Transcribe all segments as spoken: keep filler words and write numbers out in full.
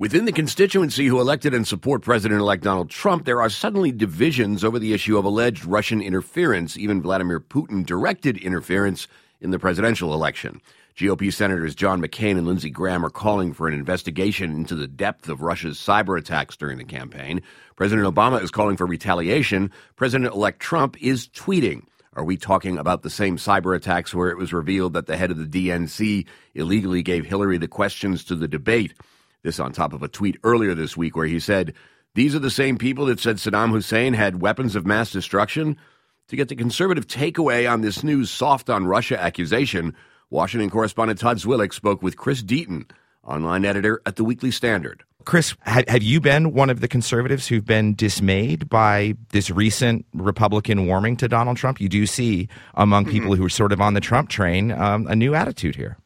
Within the constituency who elected and support President-elect Donald Trump, there are suddenly divisions over the issue of alleged Russian interference, even Vladimir Putin-directed interference in the presidential election. G O P Senators John McCain and Lindsey Graham are calling for an investigation into the depth of Russia's cyber attacks during the campaign. President Obama is calling for retaliation. President-elect Trump is tweeting. Are we talking about the same cyber attacks where it was revealed that the head of the D N C illegally gave Hillary the questions to the debate? This on top of a tweet earlier this week where he said, "These are the same people that said Saddam Hussein had weapons of mass destruction." To get the conservative takeaway on this news soft on Russia accusation, Washington correspondent Todd Zwillich spoke with Chris Deaton, online editor at the Weekly Standard. Chris, have you been one of the conservatives who've been dismayed by this recent Republican warming to Donald Trump? You do see among people mm-hmm. who are sort of on the Trump train um, a new attitude here.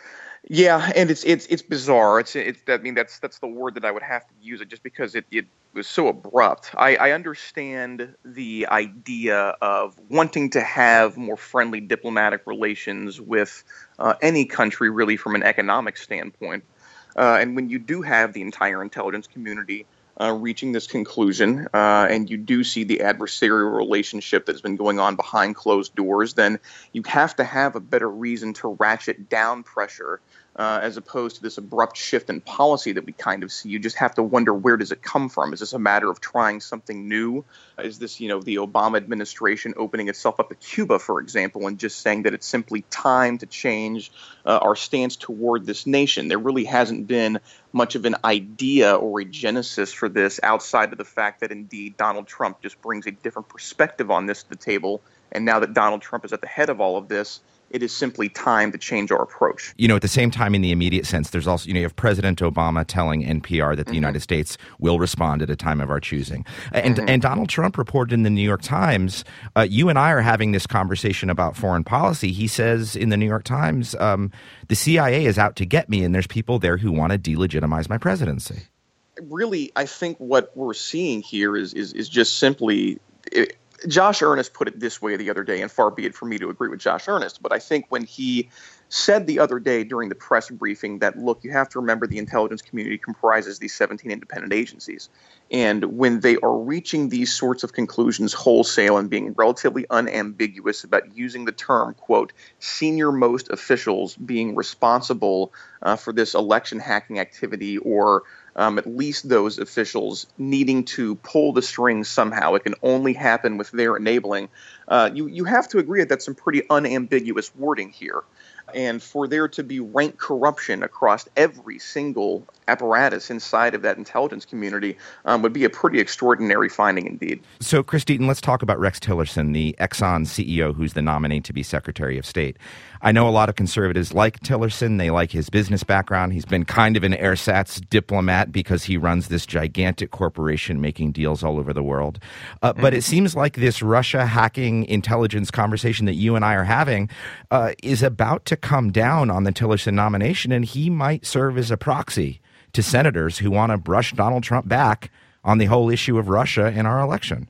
Yeah, and it's it's it's bizarre. It's it's I mean that's that's the word that I would have to use it just because it, it was so abrupt. I, I understand the idea of wanting to have more friendly diplomatic relations with uh, any country, really, from an economic standpoint. Uh, and when you do have the entire intelligence community Uh, reaching this conclusion, uh, and you do see the adversarial relationship that's been going on behind closed doors, then you have to have a better reason to ratchet down pressure uh, as opposed to this abrupt shift in policy that we kind of see. You just have to wonder, where does it come from? Is this a matter of trying something new? Is this, you know, the Obama administration opening itself up to Cuba, for example, and just saying that it's simply time to change uh, our stance toward this nation? There really hasn't been much of an idea or a genesis for this outside of the fact that indeed Donald Trump just brings a different perspective on this to the table. And now that Donald Trump is at the head of all of this, it is simply time to change our approach. You know, at the same time, in the immediate sense, there's also, you know, you have President Obama telling N P R that the mm-hmm. United States will respond at a time of our choosing. And mm-hmm. and Donald Trump reported in the New York Times, uh, you and I are having this conversation about foreign policy. He says in the New York Times, um, the C I A is out to get me, and there's people there who want to delegitimize my presidency. Really, I think what we're seeing here is is, is just simply... It, Josh Earnest put it this way the other day, and far be it for me to agree with Josh Earnest, but I think when he said the other day during the press briefing that, look, you have to remember the intelligence community comprises these seventeen independent agencies. And when they are reaching these sorts of conclusions wholesale and being relatively unambiguous about using the term, quote, senior-most officials being responsible uh, for this election hacking activity, or Um, at least those officials needing to pull the strings somehow, it can only happen with their enabling. Uh, you, you have to agree that that's some pretty unambiguous wording here. And for there to be rank corruption across every single apparatus inside of that intelligence community um, would be a pretty extraordinary finding indeed. So, Chris Deaton, let's talk about Rex Tillerson, the Exxon C E O who's the nominee to be Secretary of State. I know a lot of conservatives like Tillerson. They like his business background. He's been kind of an ersatz diplomat because he runs this gigantic corporation making deals all over the world. Uh, mm-hmm. But it seems like this Russia hacking intelligence conversation that you and I are having uh, is about to come down on the Tillerson nomination, and he might serve as a proxy to senators who want to brush Donald Trump back on the whole issue of Russia in our election.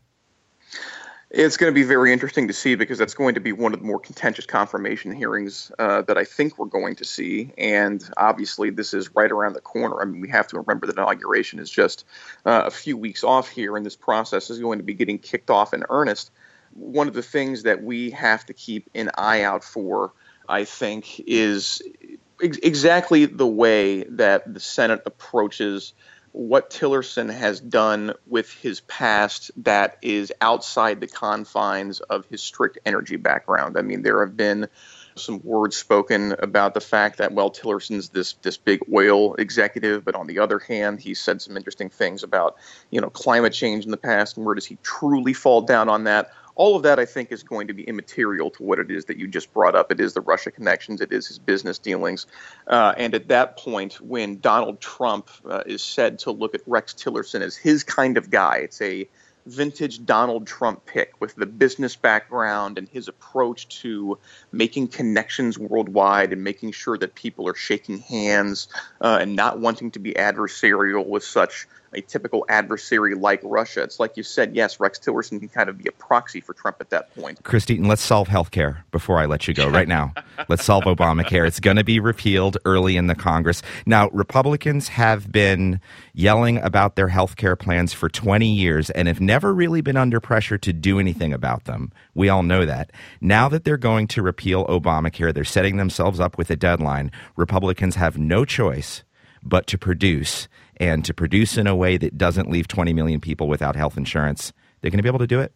It's going to be very interesting to see, because that's going to be one of the more contentious confirmation hearings uh, that I think we're going to see. And obviously, this is right around the corner. I mean, we have to remember that inauguration is just uh, a few weeks off here, and this process is going to be getting kicked off in earnest. One of the things that we have to keep an eye out for, I think, is ex- exactly the way that the Senate approaches what Tillerson has done with his past that is outside the confines of his strict energy background. I mean, there have been some words spoken about the fact that, well, Tillerson's this this big oil executive, but on the other hand, he said some interesting things about, you know, climate change in the past, and where does he truly fall down on that? All of that, I think, is going to be immaterial to what it is that you just brought up. It is the Russia connections. It is his business dealings. Uh, and at that point, when Donald Trump uh, is said to look at Rex Tillerson as his kind of guy, it's a vintage Donald Trump pick with the business background and his approach to making connections worldwide and making sure that people are shaking hands uh, and not wanting to be adversarial with such a typical adversary like Russia. It's like you said, yes, Rex Tillerson can kind of be a proxy for Trump at that point. Chris Deaton, let's solve health care before I let you go right now. Let's solve Obamacare. It's going to be repealed early in the Congress. Now, Republicans have been yelling about their health care plans for twenty years and have never really been under pressure to do anything about them. We all know that. Now that they're going to repeal Obamacare, they're setting themselves up with a deadline. Republicans have no choice but to produce, and to produce in a way that doesn't leave twenty million people without health insurance. They're going to be able to do it?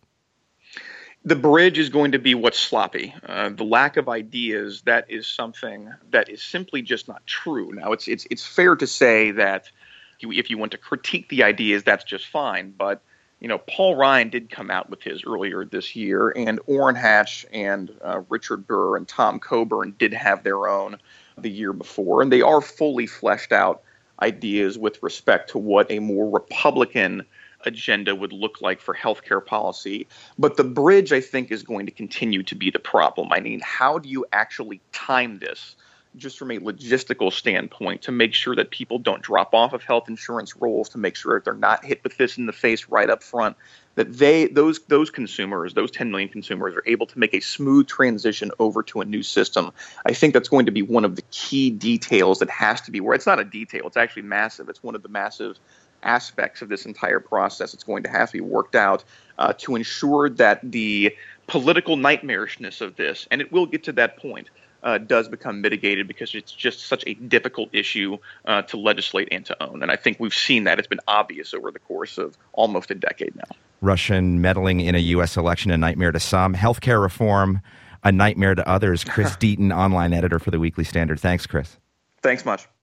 The bridge is going to be what's sloppy. Uh, the lack of ideas, that is something that is simply just not true. Now, it's it's it's fair to say that if you want to critique the ideas, that's just fine. But, you know, Paul Ryan did come out with his earlier this year, and Orrin Hatch and uh, Richard Burr and Tom Coburn did have their own the year before, and they are fully fleshed out ideas with respect to what a more Republican agenda would look like for healthcare policy. But the bridge, I think, is going to continue to be the problem. I mean, how do you actually time this just from a logistical standpoint to make sure that people don't drop off of health insurance rolls, to make sure that they're not hit with this in the face right up front, that they those those consumers, those ten million consumers, are able to make a smooth transition over to a new system. I think that's going to be one of the key details that has to be where it's not a detail, it's actually massive. It's one of the massive aspects of this entire process. It's going to have to be worked out uh, to ensure that the political nightmarishness of this, and it will get to that point, Uh, does become mitigated, because it's just such a difficult issue uh, to legislate and to own. And I think we've seen that. It's been obvious over the course of almost a decade now. Russian meddling in a U S election, a nightmare to some. Healthcare reform, a nightmare to others. Chris Deaton, online editor for the Weekly Standard. Thanks, Chris. Thanks much.